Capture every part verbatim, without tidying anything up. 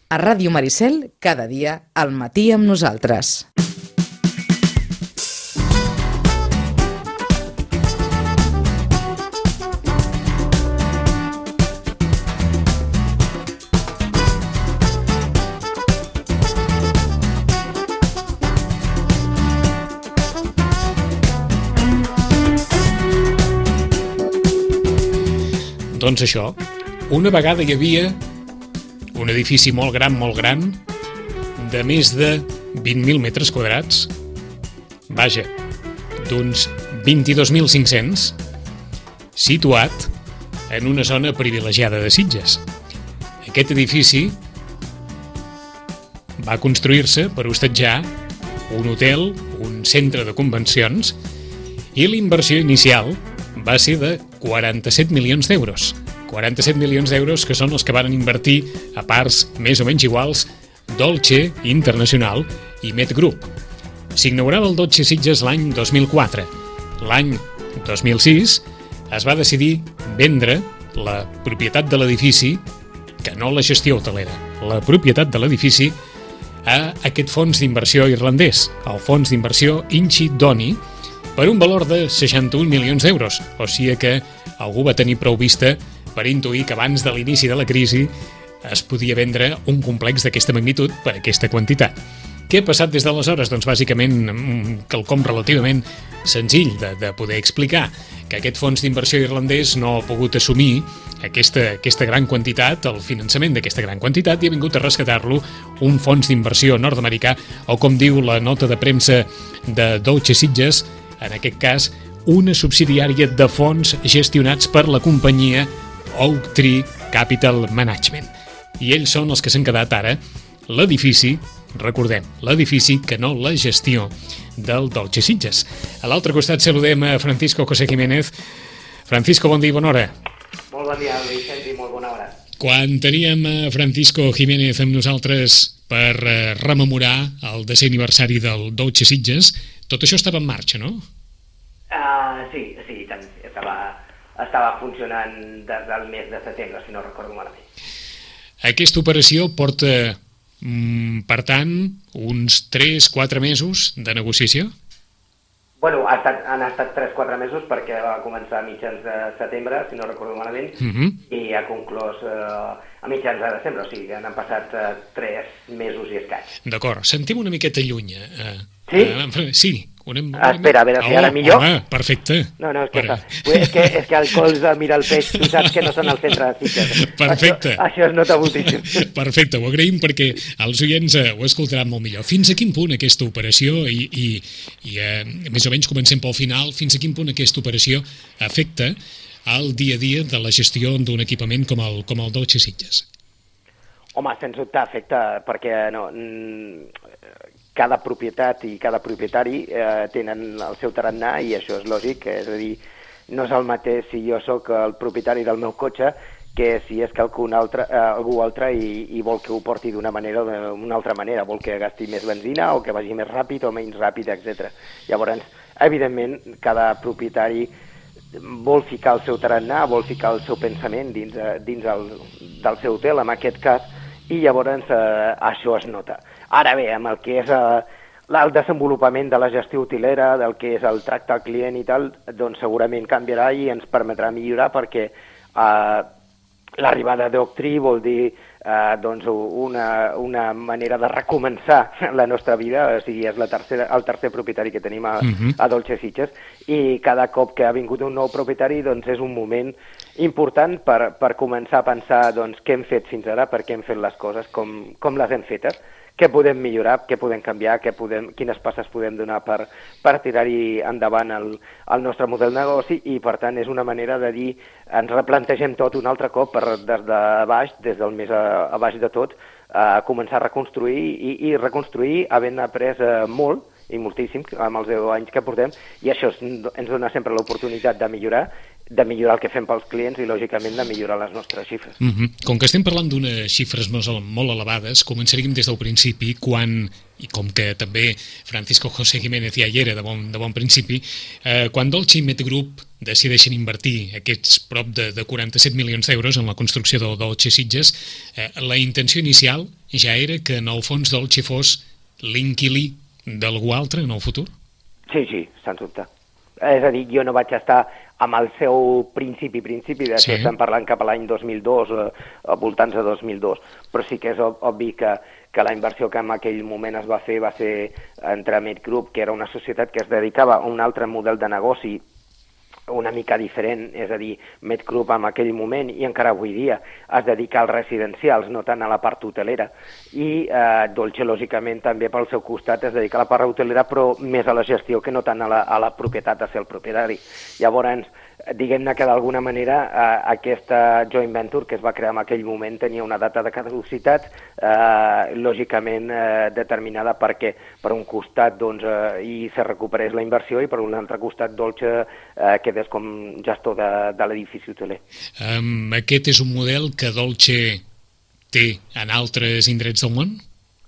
A Ràdio Maricel, cada dia, al matí amb nosaltres. Doncs això, una vegada hi havia un edifici molt gran, molt gran, de més de vint mil metres quadrats, vaja, d'uns vint-i-dos mil cinc-cents, situat en una zona privilegiada de Sitges. Aquest edifici va construir-se per hostatjar un hotel, un centre de convencions, i la inversió inicial va ser de quaranta-set milions d'euros. quaranta-set milions d'euros que són els que van invertir a parts més o menys iguals Dolce International i Met Group. S'inaugurava el Dolce Sitges l'any dos mil quatre. L'any dos mil sis es va decidir vendre la propietat de l'edifici, que no la gestió hotelera, la propietat de l'edifici, a aquest fons d'inversió irlandès, el fons d'inversió Inchi Doni, per un valor de seixanta-un milions d'euros, o sigui que algú va tenir prou vista per intuir que abans de l'inici de la crisi es podia vendre un complex d'aquesta magnitud per aquesta quantitat. Què ha passat des d'aleshores? Doncs bàsicament quelcom relativament senzill de, de poder explicar, que aquest fons d'inversió irlandès no ha pogut assumir aquesta, aquesta gran quantitat, el finançament d'aquesta gran quantitat, i ha vingut a rescatar-lo un fons d'inversió nord-americà, o com diu la nota de premsa de Dolce Sitges, en aquest cas, una subsidiària de fons gestionats per la companyia Oaktree Capital Management. I ells són els que s'han quedat ara l'edifici, recordem, l'edifici que no la gestió del Dolce Sitges. A l'altre costat saludem a Francisco José Jiménez. Francisco, bon dia i bona hora. Molt bon dia, Vicent, i molt bona hora. Quan teníem a Francisco Jiménez amb nosaltres per rememorar el desè aniversari del Dolce Sitges, tot això estava en marxa, no? Uh, sí, sí, tant. Estava... estava funcionant des del mes de setembre, si no recordo malament. Aquesta operació porta, mm, per tant, uns tres quatre mesos de negociació? Bueno, ha estat, han estat tres quatre mesos perquè va començar a mitjans de setembre, si no recordo malament, uh -huh. i ha conclòs eh, a mitjans de desembre, o sigui, han passat eh, tres mesos i escaig. D'acord, sentim una miqueta lluny. Eh, sí? Eh, sí. Una, una... Ah, espera, a veure si oh, ara millor. Home, perfecte. No, no, és que, per... és que, és que el colze mira el peix, tu saps que no són al centre de Sitges. Perfecte. Això, això es nota moltíssim. Perfecte, ho agraïm perquè els oients eh, ho escoltaran molt millor. Fins a quin punt aquesta operació, i, i, i eh, més o menys comencem pel final, fins a quin punt aquesta operació afecta el dia a dia de la gestió d'un equipament com el, com el Dolce Sitges? Home, sens dubte afecta, perquè no... cada propietat i cada propietari eh, tenen el seu tarannà i això és lògic, és a dir, no és el mateix si jo sóc el propietari del meu cotxe que si és que algú altre, eh, algú altre i, i vol que ho porti d'una manera o d'una altra manera, vol que gasti més benzina o que vagi més ràpid o menys ràpid, etcètera. Llavors, evidentment, cada propietari vol ficar el seu tarannà, vol ficar el seu pensament dins, dins el, del seu hotel, en aquest cas, i llavors eh, això es nota. Ara bé, amb el que és eh, el desenvolupament de la gestió hotelera, del que és el tracte al client i tal, doncs segurament canviarà i ens permetrà millorar perquè eh, l'arribada d'Oaktree vol dir eh, doncs una, una manera de recomençar la nostra vida, o sigui, és la tercera, el tercer propietari que tenim a, uh-huh. a Dolce Sitges, i cada cop que ha vingut un nou propietari doncs és un moment important per, per començar a pensar doncs, què hem fet fins ara, per què hem fet les coses, com, com les hem fetes, què podem millorar, què podem canviar, què podem, quines passes podem donar per, per tirar-hi endavant el, el nostre model de negoci, i per tant és una manera de dir, ens replantegem tot un altre cop per, des de baix, des del més a, a baix de tot, a començar a reconstruir i, i reconstruir havent après eh, molt i moltíssim amb els deu anys que portem, i això ens dona sempre l'oportunitat de millorar de millorar el que fem pels clients i, lògicament, de millorar les nostres xifres. Mm-hmm. Com que estem parlant d'unes xifres molt elevades, començaríem des del principi, quan, i com que també Francisco José Jiménez ja hi era de bon, de bon principi, eh, quan Dolce i Med Group decideixen invertir aquests prop de, de quaranta-set milions d'euros en la construcció del Dolce Sitges, eh, la intenció inicial ja era que, en el fons, Dolce fos l'inquilí d'algú altre en el futur? Sí, sí, sens dubte. És a dir, jo no vaig estar amb el seu principi, principi, d'això sí. Estem parlant cap a l'any dos mil dos, eh, voltants de dos mil dos, però sí que és obvi que, que la inversió que en aquell moment es va fer va ser entre Med Group, que era una societat que es dedicava a un altre model de negoci una mica diferent, és a dir, Med Group en aquell moment i encara avui dia es dedica als residencials, no tant a la part hotelera, i eh, Dolce, lògicament, també pel seu costat es dedica a la part hotelera, però més a la gestió que no tant a la, a la propietat, a ser el propietari. Llavors, diguem-ne que d'alguna manera eh, aquesta joint venture que es va crear en aquell moment tenia una data de caducitat eh, lògicament eh, determinada perquè per un costat doncs, eh, i se recuperés la inversió i per un altre costat Dolce eh, quedés com gestor de, de l'edifici hoteler. Um, aquest és un model que Dolce té en altres indrets del món?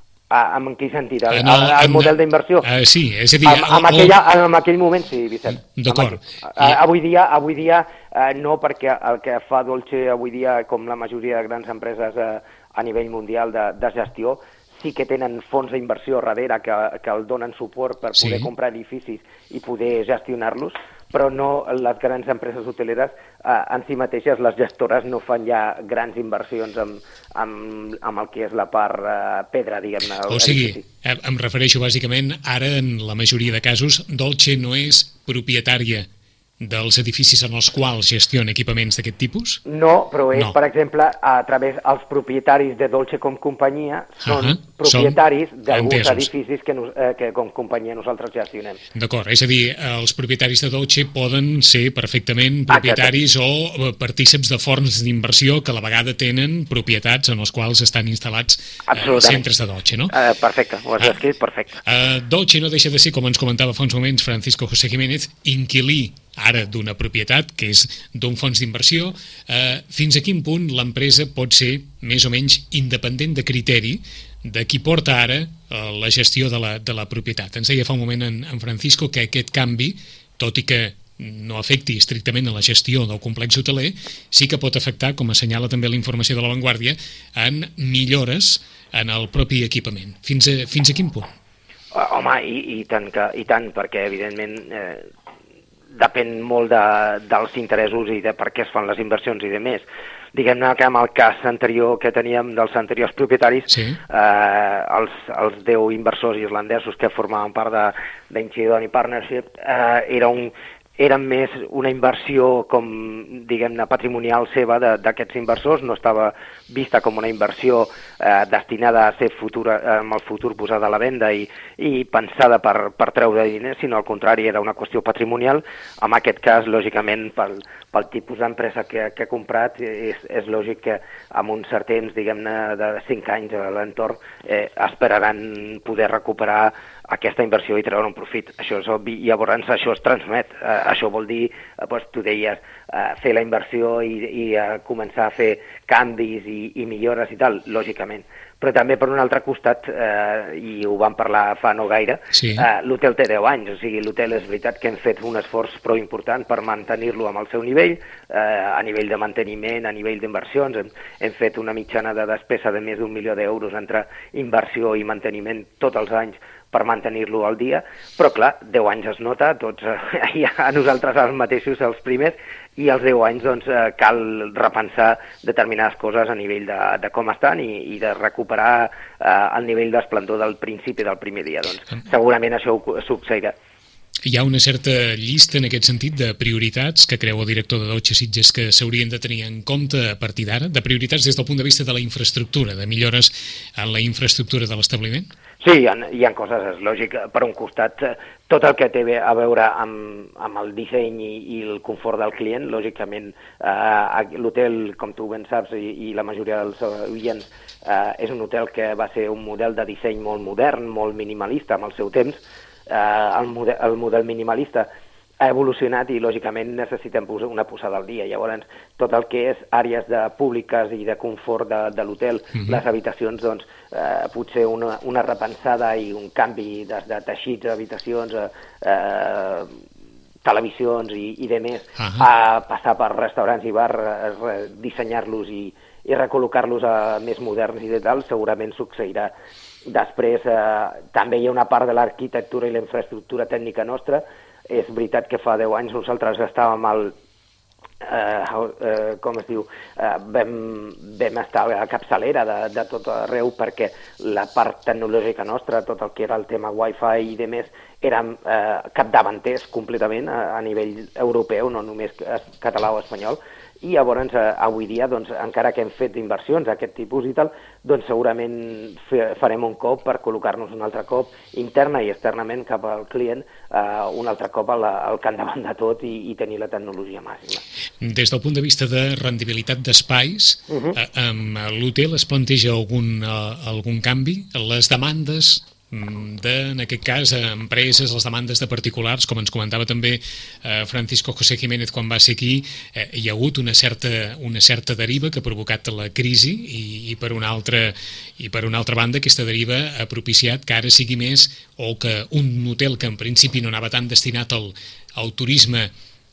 Ah, en quin sentit? El, no, el, el model d'inversió? Uh, sí, és a dir... En, en, aquella, en aquell moment sí, Vicent. D'acord. I... Avui dia, avui dia eh, no, perquè el que fa Dolce avui dia, com la majoria de grans empreses eh, a nivell mundial de, de gestió, sí que tenen fons d'inversió darrere que, que el donen suport per poder sí. comprar edificis i poder gestionar-los, però no les grans empreses hoteleres eh, en si mateixes, les gestores no fan ja grans inversions amb, amb, amb el que és la part eh, pedra, diguem-ne. O sigui, em refereixo bàsicament, ara en la majoria de casos, Dolce no és propietària dels edificis en els quals gestiona equipaments d'aquest tipus? No, però és, no. per exemple, a través dels propietaris de Dolce com companyia, són uh -huh. propietaris d'alguns edificis que, nos, eh, que com companyia nosaltres gestionem. D'acord, és a dir, els propietaris de Dolce poden ser perfectament propietaris Exacte. o partíceps de forns d'inversió que a la vegada tenen propietats en els quals estan instal·lats eh, centres de Dolce, no? Uh, perfecte, ho has descrit, uh, perfecte. Uh, Dolce no deixa de ser, com ens comentava fa uns moments Francisco José Jiménez, inquilí ara d'una propietat, que és d'un fons d'inversió. Eh, fins a quin punt l'empresa pot ser més o menys independent de criteri de qui porta ara eh, la gestió de la, de la propietat? Ens deia fa un moment en, en Francisco que aquest canvi, tot i que no afecti estrictament a la gestió del complex hoteler, sí que pot afectar, com assenyala també la informació de La Vanguardia, en millores en el propi equipament. Fins a, fins a quin punt? Home, i, i, tant, que, i tant, perquè evidentment eh, depèn molt de, dels interessos i de per què es fan les inversions i de més. Diguem-ne que amb el cas anterior que teníem dels anteriors propietaris, sí. eh, els, els deu inversors irlandesos que formaven part d'Inchidoni Partnership, eh, era un... eren més una inversió com, diguem-ne, patrimonial seva d'aquests inversors, no estava vista com una inversió eh, destinada a ser futura, amb el futur posada a la venda i, i pensada per, per treure diners, sinó al contrari, era una qüestió patrimonial. En aquest cas, lògicament, pel, pel tipus d'empresa que, que ha comprat, és, és lògic que amb un cert temps, diguem-ne, de cinc anys a l'entorn, eh, esperaran poder recuperar aquesta inversió i treure un profit. Això és obvi, i llavors això es transmet. Eh, això vol dir, eh, doncs, tu deies, eh, fer la inversió i, i eh, començar a fer canvis i, i millores i tal, lògicament. Però també per un altre costat, eh, i ho vam parlar fa no gaire, sí. eh, l'hotel té deu anys, o sigui, l'hotel és veritat que hem fet un esforç prou important per mantenir-lo amb el seu nivell, eh, a nivell de manteniment, a nivell d'inversions, hem, hem fet una mitjana de despesa de més d'un milió d'euros entre inversió i manteniment tots els anys per mantenir-lo al dia, però clar, deu anys es nota, tots eh, a nosaltres els mateixos els primers, i als deu anys doncs, eh, cal repensar determinades coses a nivell de, de com estan i, i de recuperar eh, el nivell d'esplendor del principi del primer dia. Doncs, segurament això succeirà. Hi ha una certa llista en aquest sentit de prioritats que creu el director de Dolce Sitges que s'haurien de tenir en compte a partir d'ara, de prioritats des del punt de vista de la infraestructura, de millores en la infraestructura de l'establiment? Sí, hi ha, hi ha coses, és lògic. Per un costat, tot el que té a veure amb, amb el disseny i, i el confort del client, lògicament, eh, l'hotel, com tu ben saps, i, i la majoria dels oients, eh, és un hotel que va ser un model de disseny molt modern, molt minimalista amb el seu temps. Eh, el, model, el model minimalista ha evolucionat i, lògicament, necessitem una posada al dia. Llavors, tot el que és àrees de públiques i de confort de, de l'hotel, uh-huh. les habitacions, doncs, eh, potser una, una repensada i un canvi de, de teixits d'habitacions, eh, televisions i, i de més, uh-huh. a passar per restaurants i bars, dissenyar-los i, i recol·locar-los a més moderns i de tal, segurament succeirà. Després, eh, també hi ha una part de l'arquitectura i la infraestructura tècnica nostra. És veritat que fa deu anys nosaltres estàvem al... Eh, eh, com es diu? Eh, vam, vam estar a la capçalera de, de tot arreu perquè la part tecnològica nostra, tot el que era el tema Wi-Fi i de més, érem eh, capdavanters completament a, a nivell europeu, no només català o espanyol. I llavors, eh, avui dia, doncs, encara que hem fet inversions d'aquest tipus i tal, doncs segurament fe, farem un cop per col·locar-nos un altre cop interna i externament cap al client, eh, un altre cop al, al capdavant de tot i, i tenir la tecnologia màxima. Des del punt de vista de rendibilitat d'espais, uh-huh. eh, amb l'hotel es planteja algun, eh, algun canvi? Les demandes de, en aquest cas, empreses, les demandes de particulars, com ens comentava també eh, Francisco José Jiménez quan va ser aquí, eh, hi ha hagut una certa, una certa deriva que ha provocat la crisi i, i, per una altra, i per una altra banda aquesta deriva ha propiciat que ara sigui més, o que un hotel que en principi no anava tan destinat al, al turisme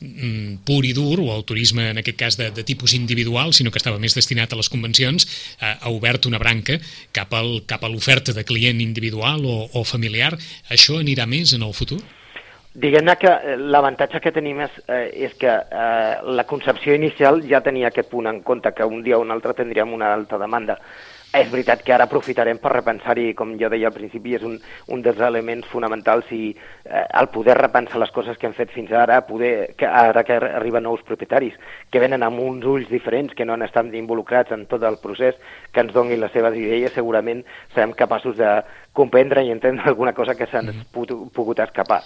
pur i dur, o el turisme en aquest cas de, de tipus individual, sinó que estava més destinat a les convencions, eh, ha obert una branca cap, al, cap a l'oferta de client individual o, o familiar. Això anirà més en el futur? Diguem-ne que l'avantatge que tenim és, eh, és que eh, la concepció inicial ja tenia aquest punt en compte, que un dia o un altre tindríem una alta demanda. És veritat que ara aprofitarem per repensar-hi, com jo deia al principi, és un, un dels elements fonamentals i eh, el poder repensar les coses que hem fet fins ara, poder, que ara que arriben nous propietaris, que venen amb uns ulls diferents, que no han estat involucrats en tot el procés, que ens donin les seves idees, segurament serem capaços de comprendre i entendre alguna cosa que s'ha pogut escapar.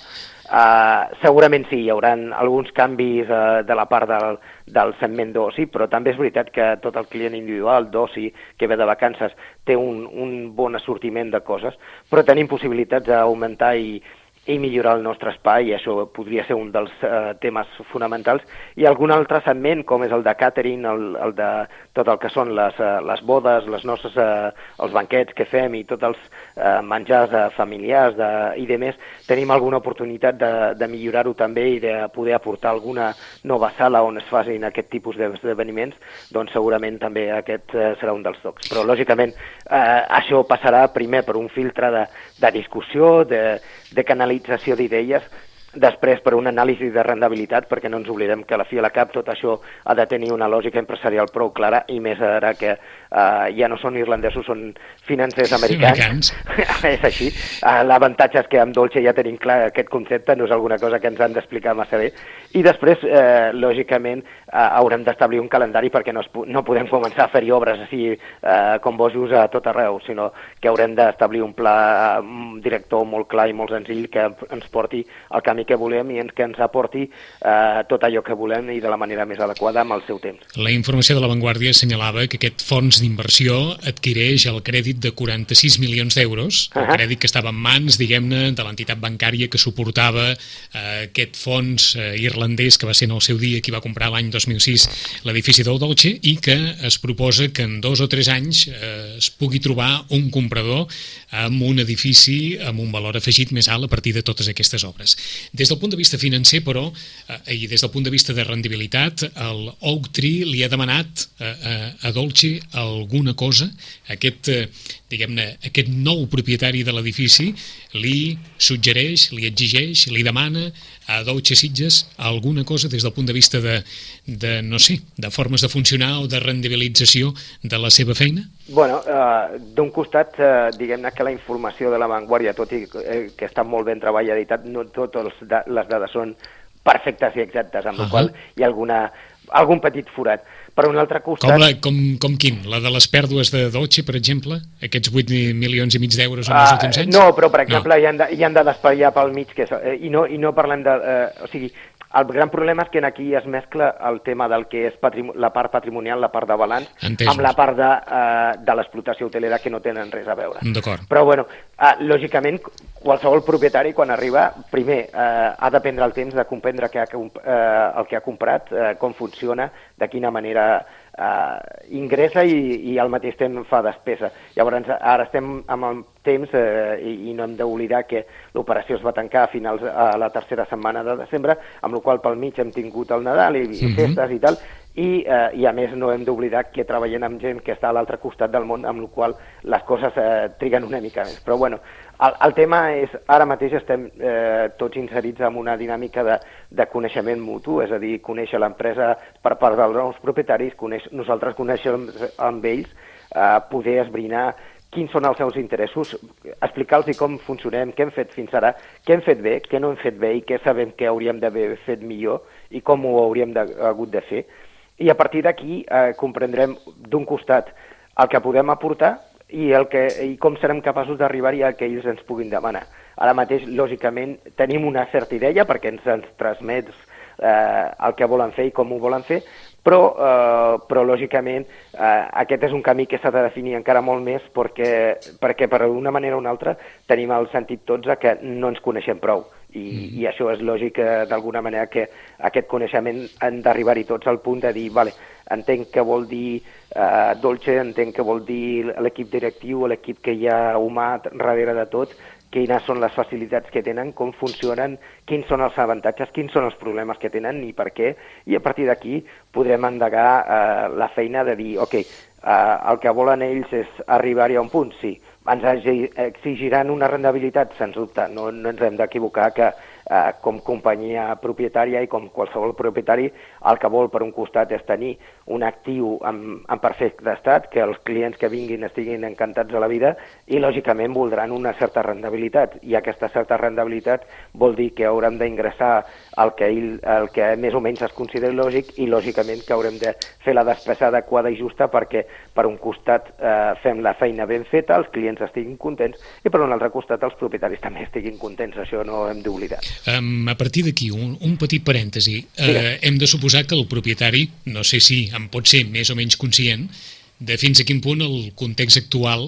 Uh, segurament sí, hi haurà alguns canvis uh, de la part del, del segment d'oci, però també és veritat que tot el client individual d'oci que ve de vacances té un, un bon assortiment de coses, però tenim possibilitats d'augmentar i, i millorar el nostre espai, i això podria ser un dels uh, temes fonamentals, i algun altre segment, com és el de catering, el, el de tot el que són les, uh, les bodes, les nostres, uh, els banquets que fem i tots els uh, menjars uh, familiars de, i de més, tenim alguna oportunitat de, de millorar-ho també i de poder aportar alguna nova sala on es facin aquest tipus d'esdeveniments, doncs segurament també aquest uh, serà un dels tocs. Però, lògicament, uh, això passarà primer per un filtre de, de discussió, de, de canalització d'idees, després per una anàlisi de rendibilitat, perquè no ens oblidem que a la fi a la cap tot això ha de tenir una lògica empresarial prou clara, i més ara que uh, ja no són irlandesos, són financers americans. És així. Uh, L'avantatge és que amb Dolce ja tenim clar aquest concepte, no és alguna cosa que ens han d'explicar massa bé. I després, uh, lògicament, uh, haurem d'establir un calendari perquè no, es, no podem començar a fer-hi obres així uh, com bojos a tot arreu, sinó que haurem d'establir un pla uh, director molt clar i molt senzill que ens porti al camí que volem i que ens aporti eh, tot allò que volem i de la manera més adequada amb el seu temps. La informació de La Vanguardia assenyalava que aquest fons d'inversió adquireix el crèdit de quaranta-sis milions d'euros, el uh-huh. crèdit que estava en mans, diguem-ne, de l'entitat bancària que suportava eh, aquest fons eh, irlandès que va ser en el seu dia qui va comprar l'any dos mil sis l'edifici del Dolce, i que es proposa que en dos o tres anys eh, es pugui trobar un comprador amb un edifici amb un valor afegit més alt a partir de totes aquestes obres. Des del punt de vista financer, però, eh, i des del punt de vista de rendibilitat, el Oaktree li ha demanat eh, a Dolce alguna cosa. Aquest, eh, diguem-ne, aquest nou propietari de l'edifici li suggereix, li exigeix, li demana a Dolce Sitges alguna cosa des del punt de vista de, de no sé, de formes de funcionar o de rendibilització de la seva feina? Bueno, eh, d'un costat, eh, diguem-ne que la informació de La Vanguardia, tot i eh, que està molt ben treballada i no totes les dades són perfectes i exactes, amb uh-huh. la qual hi ha alguna, algun petit forat. Per un altre costat... Com, la, com, com quin? La de les pèrdues de Dolce, per exemple? Aquests vuit milions i mig d'euros en els últims anys? No, però, per exemple, no. hi, han de, hi han de despetllar pel mig, que és, eh, i, no, i no parlem de... Eh, o sigui, El gran problema és que aquí es mescla el tema del que és la part patrimonial, la part de balanç, Entesos. amb la part de, uh, de l'explotació hotelera, que no tenen res a veure. D'acord. Però, bueno, uh, lògicament, qualsevol propietari, quan arriba, primer, uh, ha de prendre el temps de comprendre que ha, uh, el que ha comprat, uh, com funciona, de quina manera uh, ingressa i, i al mateix temps fa despesa. Llavors, ara estem amb el temps uh, i, i no hem d'oblidar que l'operació es va tancar a finals a la tercera setmana de desembre, amb la qual pel mig hem tingut el Nadal i, i festes i tal, i, eh, i a més no hem d'oblidar que treballem amb gent que està a l'altre costat del món, amb la qual les coses eh, triguen una mica més. Però bueno, el, el tema és, ara mateix estem eh, tots inserits en una dinàmica de, de coneixement mutu, és a dir, conèixer l'empresa per part dels nous propietaris, coneix, nosaltres coneixem amb ells, eh, poder esbrinar quins són els seus interessos, explicar-los com funcionem, què hem fet fins ara, què hem fet bé, què no hem fet bé i què sabem que hauríem d'haver fet millor i com ho hauríem de, hagut de fer. I a partir d'aquí eh, comprendrem d'un costat el que podem aportar i, el que, i com serem capaços d'arribar-hi a que ells ens puguin demanar. Ara mateix, lògicament, tenim una certa idea perquè ens, ens transmets eh, el que volen fer i com ho volen fer, però, eh, però lògicament, eh, aquest és un camí que s'ha de definir encara molt més perquè, perquè per una manera o una altra tenim el sentit tots que no ens coneixem prou. I, mm. i això és lògic, eh, d'alguna manera, que aquest coneixement han d'arribar-hi tots al punt de dir, vale, entenc que vol dir eh, Dolce, entenc que vol dir l'equip directiu, l'equip que hi ha humà darrere de tot, quines són les facilitats que tenen, com funcionen, quins són els avantatges, quins són els problemes que tenen i per què, i a partir d'aquí podrem endegar eh, la feina de dir, ok, eh, el que volen ells és arribar-hi a un punt, sí, ens exigiran una rendibilitat, sens dubte, no, no ens hem d'equivocar que eh, com companyia propietària i com qualsevol propietari el que vol per un costat és tenir un actiu en, en perfecte estat, que els clients que vinguin estiguin encantats de la vida i lògicament voldran una certa rendibilitat i aquesta certa rendibilitat vol dir que haurem d'ingressar el que, ell, el que més o menys es consideri lògic i lògicament que haurem de fer la despesa adequada i justa perquè per un costat eh, fem la feina ben feta, els clients estiguin contents i per un altre costat els propietaris també estiguin contents, això no hem d'oblidar. Um, a partir d'aquí, un, un petit parèntesi. Uh, hem de suposar que el propietari, no sé si en pot ser més o menys conscient, de fins a quin punt el context actual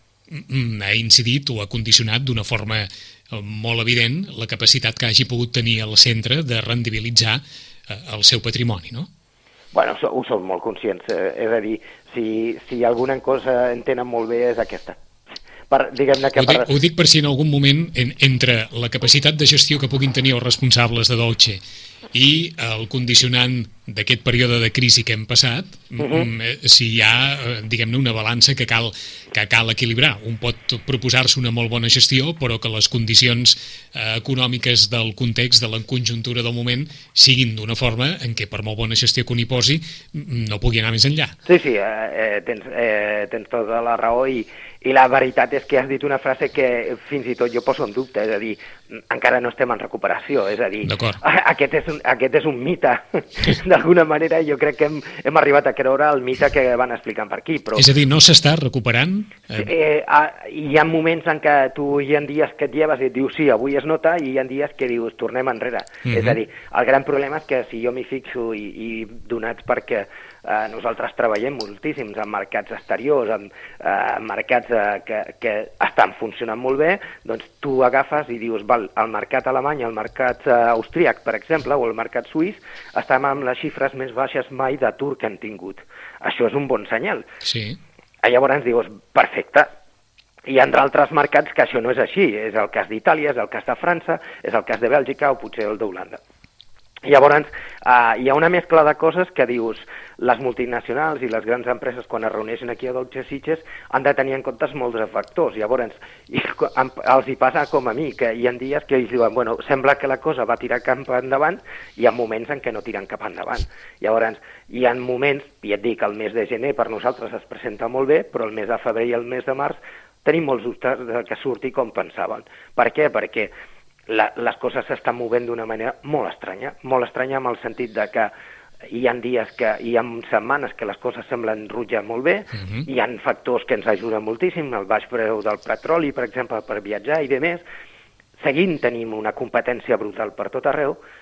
ha incidit o ha condicionat d'una forma molt evident la capacitat que hagi pogut tenir el centre de rendibilitzar uh, el seu patrimoni, no? Bueno, ho som molt conscients, eh, és a dir, si, si alguna cosa en tenen molt bé és aquesta. Per, diguem-ne que ho, dic, per... ho dic per si en algun moment en, entre la capacitat de gestió que puguin tenir els responsables de Dolce i el condicionant d'aquest període de crisi que hem passat, uh-huh. si hi ha, diguem-ne, una balança que cal, que cal equilibrar. Un pot proposar-se una molt bona gestió, però que les condicions eh, econòmiques del context, de la conjuntura del moment, siguin d'una forma en què, per molt bona gestió que un hi posi, no pugui anar més enllà. Sí, sí, eh, tens, eh, tens tota la raó i, i la veritat és que has dit una frase que fins i tot jo poso en dubte, és a dir, encara no estem en recuperació, és a dir, aquest és un, aquest és un mite, d'alguna manera jo crec que hem, hem arribat a creure el mite que van explicant per aquí. Però... És a dir, no s'està recuperant? Eh... Eh, hi ha moments en què tu hi ha dies que et lleves i et dius sí, avui es nota, i hi ha dies que dius tornem enrere. Uh-huh. És a dir, el gran problema és que si jo m'hi fixo i, i donats perquè eh, nosaltres treballem moltíssims en mercats exteriors, en eh, mercats eh, que, que estan funcionant molt bé, doncs tu agafes i dius, val, el mercat alemany, el mercat eh, austríac, per exemple, o el mercat suís, estem amb les xifres més baixes mai d'atur que han tingut. Això és un bon senyal. Sí. Llavors dius, perfecte. Hi ha altres mercats que això no és així. És el cas d'Itàlia, és el cas de França, és el cas de Bèlgica o potser el d'Holanda. Llavors, eh, hi ha una mescla de coses que dius, les multinacionals i les grans empreses quan es reuneixen aquí a Dolce Sitges han de tenir en compte molts factors. Llavors, i, els hi passa com a mi, que hi ha dies que ells diuen, bueno, sembla que la cosa va tirar cap endavant i hi ha moments en què no tiren cap endavant. Llavors, hi ha moments, i et dic, el mes de gener per nosaltres es presenta molt bé, però el mes de febrer i el mes de març tenim molts dubtes que surti com pensaven. Per què? Perquè La, les coses s'estan movent d'una manera molt estranya, molt estranya en el sentit de que hi ha dies que hi ha setmanes que les coses semblen rutllar molt bé, uh-huh. Hi ha factors que ens ajuden moltíssim, el baix preu del petroli, per exemple, per viatjar i de més, seguint tenim una competència brutal per tot arreu,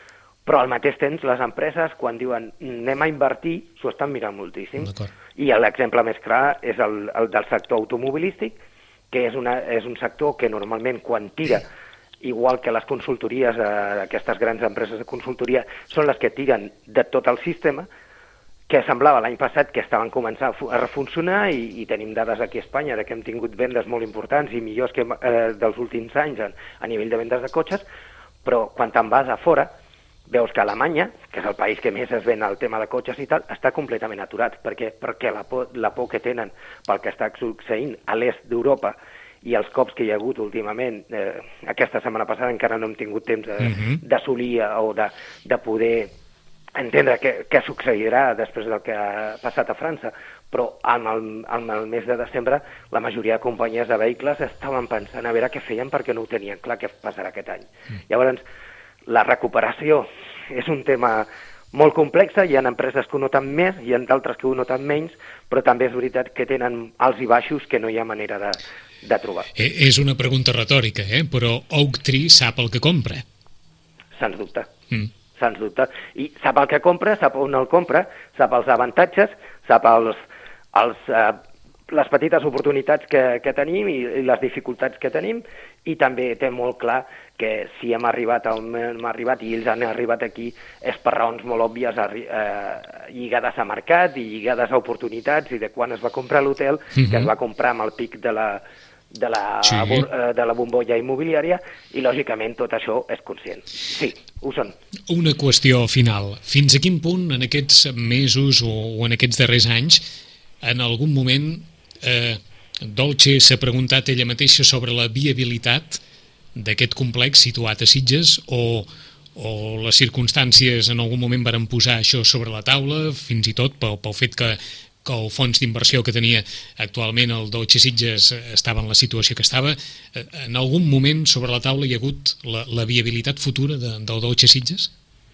Però al mateix temps les empreses quan diuen anem a invertir s'ho estan mirant moltíssim. I l'exemple més clar és el, el del sector automobilístic, que és, una, és un sector que normalment quan tira, igual que les consultories, eh, aquestes grans empreses de consultoria, són les que tiren de tot el sistema, que semblava l'any passat que estaven començant a funcionar i, i tenim dades aquí a Espanya de que hem tingut vendes molt importants i millors que eh, dels últims anys a, a nivell de vendes de cotxes, però quan te'n vas a fora veus que Alemanya, que és el país que més es ven el tema de cotxes i tal, està completament aturat, perquè, perquè la, por, la por que tenen pel que està succeint a l'est d'Europa i els cops que hi ha hagut últimament, eh, aquesta setmana passada encara no hem tingut temps uh-huh. d'assolir o de, de poder entendre què, què succeirà després del que ha passat a França, però en el, en el mes de desembre la majoria de companyies de vehicles estaven pensant a veure què feien perquè no ho tenien clar què passarà aquest any. Uh-huh. Llavors, la recuperació és un tema molt complex, hi ha empreses que ho noten més, hi ha d'altres que ho noten menys, però també és veritat que tenen alts i baixos que no hi ha manera de, de trobar. Eh, és una pregunta retòrica, eh? Però Oaktree sap el que compra. Sens dubte, mm. sens dubte. I sap el que compra, sap on el compra, sap els avantatges, sap els, els, eh, les petites oportunitats que, que tenim i, i les dificultats que tenim, i també té molt clar que si hem arribat on hem arribat i ells han arribat aquí és per raons molt òbvies eh, lligades a mercat i lligades a oportunitats i de quan es va comprar l'hotel, uh-huh. que es va comprar amb el pic de la, de la, sí. eh, de la bombolla immobiliària i lògicament tot això és conscient. Sí, ho són. Una qüestió final. Fins a quin punt en aquests mesos o, o en aquests darrers anys en algun moment eh, Dolce s'ha preguntat ella mateixa sobre la viabilitat d'aquest complex situat a Sitges o, o les circumstàncies en algun moment varen posar això sobre la taula, fins i tot pel, pel fet que, que el fons d'inversió que tenia actualment el Dolce Sitges estava en la situació que estava. En algun moment sobre la taula hi ha hagut la, la viabilitat futura de, del Dolce Sitges?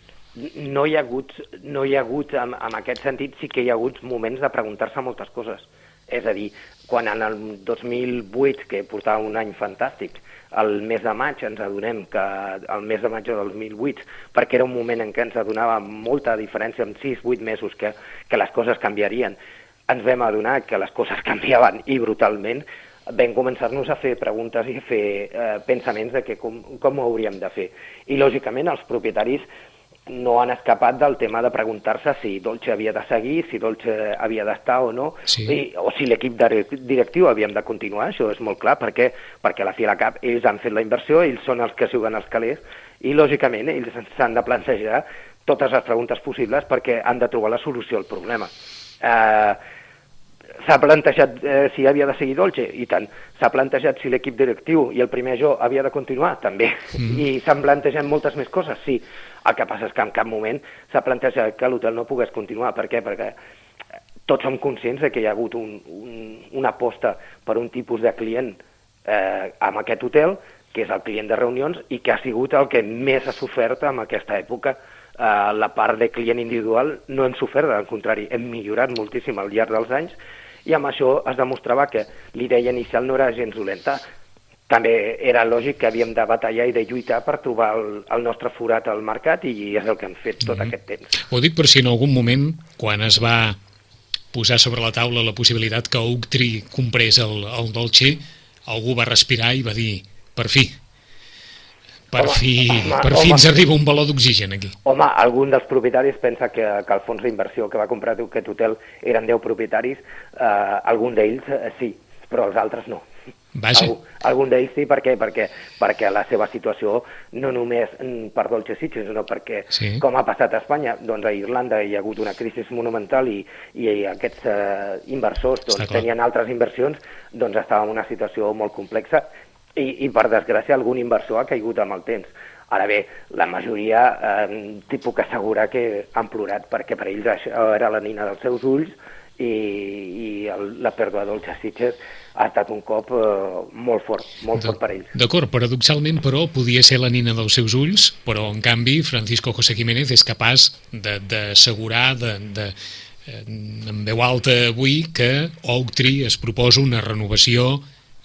No hi ha hagut, no hi ha hagut en, en aquest sentit sí que hi ha hagut moments de preguntar-se moltes coses. És a dir, quan en el dos mil vuit, que portava un any fantàstic, el mes de maig ens adonem que el mes de maig del dos mil vuit, perquè era un moment en què ens adonava molta diferència en sis vuit mesos que, que les coses canviarien, ens vam adonar que les coses canviaven i brutalment, vam començar-nos a fer preguntes i a fer eh, pensaments de que com, com ho hauríem de fer. I lògicament els propietaris no han escapat del tema de preguntar-se si Dolce havia de seguir, si Dolce havia d'estar o no, sí. i, o si l'equip directiu havíem de continuar, això és molt clar, perquè, perquè a la fi a la cap ells han fet la inversió, ells són els que juguen els calés, i lògicament ells s'han de plantejar totes les preguntes possibles perquè han de trobar la solució al problema. Eh, S'ha plantejat eh, si havia de seguir Dolce, i tant. S'ha plantejat si l'equip directiu i el primer jo havia de continuar, també. Mm. I s'han plantejat moltes més coses, sí. El que passa és que en cap moment s'ha plantejat que l'hotel no pogués continuar. Per què? Perquè tots som conscients de que hi ha hagut un, un, una aposta per un tipus de client eh, amb aquest hotel, que és el client de reunions, i que ha sigut el que més ha sofert en aquesta època. Uh, la part de client individual no hem sofert, al contrari, hem millorat moltíssim al llarg dels anys, i amb això es demostrava que l'idea inicial no era gens dolenta. També era lògic que havíem de batallar i de lluitar per trobar el, el nostre forat al mercat, i és el que hem fet tot mm-hmm. aquest temps. Ho dic per si en algun moment, quan es va posar sobre la taula la possibilitat que Oaktree comprés el, el Dolce, algú va respirar i va dir, per fi, Per home, fi, home, per fi home, ens arriba un baló d'oxigen aquí. Home, algun dels propietaris pensa que, que el fons d'inversió que va comprar aquest hotel eren deu propietaris, eh, algun d'ells eh, sí, però els altres no. Vaja. Algun, algun d'ells sí, per què? Perquè, perquè la seva situació no només per Dolce Sitges, sinó perquè, sí. com ha passat a Espanya, doncs a Irlanda hi ha hagut una crisi monumental i, i aquests eh, inversors doncs, tenien altres inversions, doncs estava en una situació molt complexa. I, i per desgràcia algun inversor ha caigut amb el temps. Ara bé, la majoria eh, t'hi puc assegurar que han plorat perquè per ells això era la nina dels seus ulls i, i el, la pèrdua de Dolce Sitges ha estat un cop eh, molt fort, molt fort per ells. D'acord, paradoxalment, però, podia ser la nina dels seus ulls, però en canvi Francisco José Jiménez és capaç d'assegurar de, de, de, en veu alta avui que Oaktree es proposa una renovació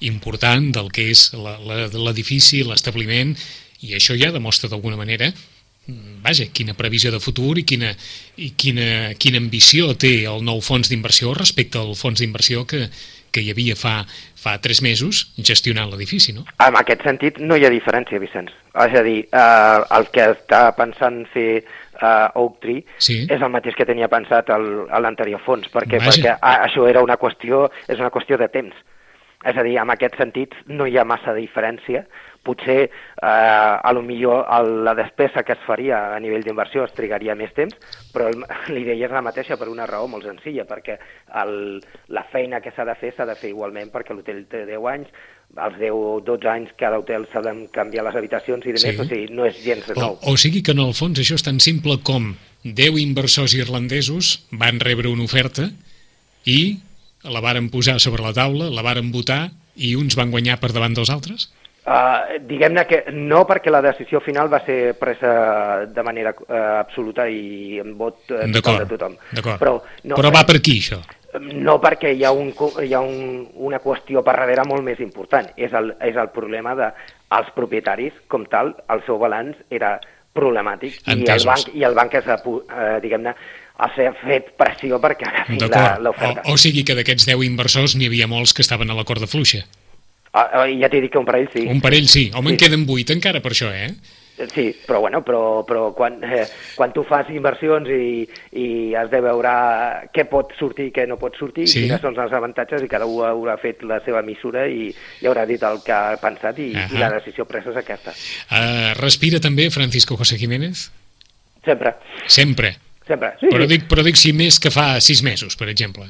important del que és l'edifici, l'establiment, i això ja demostra d'alguna manera vaja, quina previsió de futur i quina, i quina, quina ambició té el nou fons d'inversió respecte al fons d'inversió que, que hi havia fa, fa tres mesos gestionant l'edifici, no? En aquest sentit no hi ha diferència, Vicenç. És a dir, eh, el que està pensant fer eh, Oaktree sí. és el mateix que tenia pensat el, l'anterior fons, perquè, vaja. perquè ah, això era una qüestió, és una qüestió de temps. És a dir, en aquest sentit no hi ha massa diferència. Potser, eh, a lo millor el, la despesa que es faria a nivell d'inversió es trigaria més temps, però el, l'idea és la mateixa per una raó molt senzilla, perquè el, la feina que s'ha de fer s'ha de fer igualment, perquè l'hotel té deu anys, als deu o dotze anys cada hotel s'ha de canviar les habitacions i demés, sí. O sigui, no és gens de nou. O, o sigui que en el fons això és tan simple com deu inversors irlandesos van rebre una oferta i la varen posar sobre la taula, la varen votar i uns van guanyar per davant dels altres? Uh, diguem-ne que no, perquè la decisió final va ser presa de manera uh, absoluta i amb vot uh, total de tothom. D'acord, però, no, però va per aquí, això? No, perquè hi ha, un, hi ha un, una qüestió per darrere molt més important. És el, és el problema dels propietaris, com tal, el seu balanç era problemàtic i el, banc, i el banc és, uh, diguem-ne, ha fet pressió perquè agafin l'oferta. O, o sigui que d'aquests deu inversors n'hi havia molts que estaven a la corda fluixa. Ah, ja t'he dit que un parell sí. Un parell sí, home, sí. En queden vuit encara per això, eh? Sí, però bueno, però, però quan, eh, quan tu fas inversions i, i has de veure què pot sortir i què no pot sortir, sí. Quines són els avantatges, i cada un haurà fet la seva mesura i, i haurà dit el que ha pensat i, i la decisió presa és aquesta. Uh, respira també Francisco José Jiménez? Sempre. Sempre? Sempre, sí. Però dic, però dic si més que fa sis mesos, per exemple.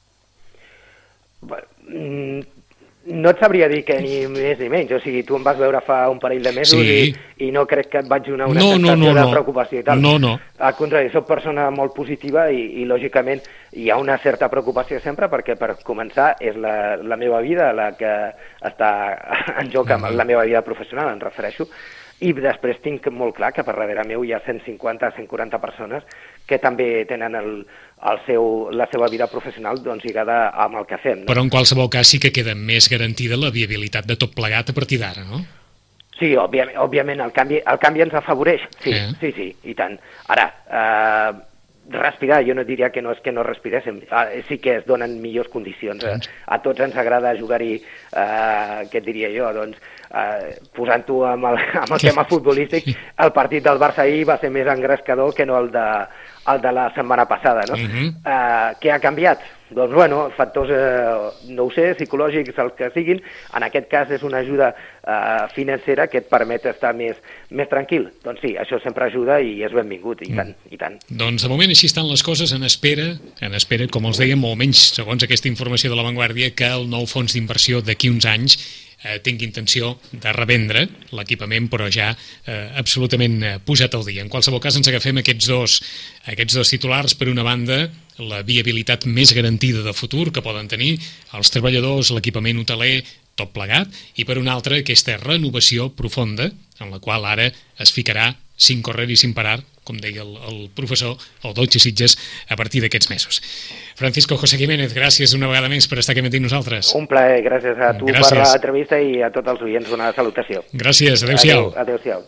Mm, no et sabria dir que ni més ni menys, o sigui, tu em vas veure fa un parell de mesos sí. i, i no crec que et vaig donar una no, sensació no, no, de no. preocupació i tal. No, no. Al contrari, soc persona molt positiva i, i lògicament hi ha una certa preocupació sempre perquè per començar és la, la meva vida la que està en joc amb la meva vida professional, em refereixo, i després tinc molt clar que per darrere meu hi ha cent cinquanta a cent quaranta persones que també tenen el, el seu, la seva vida professional doncs, lligada amb el que fem. No? Però en qualsevol cas sí que queda més garantida la viabilitat de tot plegat a partir d'ara, no? Sí, òbviament, òbviament el, canvi, el canvi ens afavoreix, sí, eh? sí, sí, i tant. Ara, eh, respirar, jo no diria que no és que no respiréssim, eh, sí que es donen millors condicions. Eh? A tots ens agrada jugar-hi, eh, què et diria jo, doncs, eh, posant-ho amb el, amb el tema futbolístic, el partit del Barça ahir va ser més engrescador que no el de, el de la setmana passada, no? Uh-huh. eh, què ha canviat? Doncs, bueno, factors, eh, no ho sé, psicològics, els que siguin. En aquest cas és una ajuda eh, financera que et permet estar més, més tranquil. Doncs sí, això sempre ajuda i és benvingut, i tant, i tant. Doncs de moment així estan les coses, en espera, en espera, com els dèiem, o almenys segons aquesta informació de La Vanguardia, que el nou fons d'inversió d'aquí uns anys eh, tingui intenció de revendre l'equipament, però ja eh, absolutament eh, posat al dia. En qualsevol cas ens agafem aquests dos, aquests dos titulars. Per una banda, la viabilitat més garantida de futur que poden tenir els treballadors, l'equipament hoteler, tot plegat, i per una altra aquesta renovació profunda en la qual ara es ficarà sin correr i sin parar, com deia el, el professor, el Deutsche Sitges, a partir d'aquests mesos. Francisco José Jiménez, gràcies una vegada més per estar aquí amb nosaltres. Un plaer, gràcies a tu gràcies. Per l'entrevista i a tots els oients una salutació. Gràcies, adeu-siau. Adéu, adéu-siau.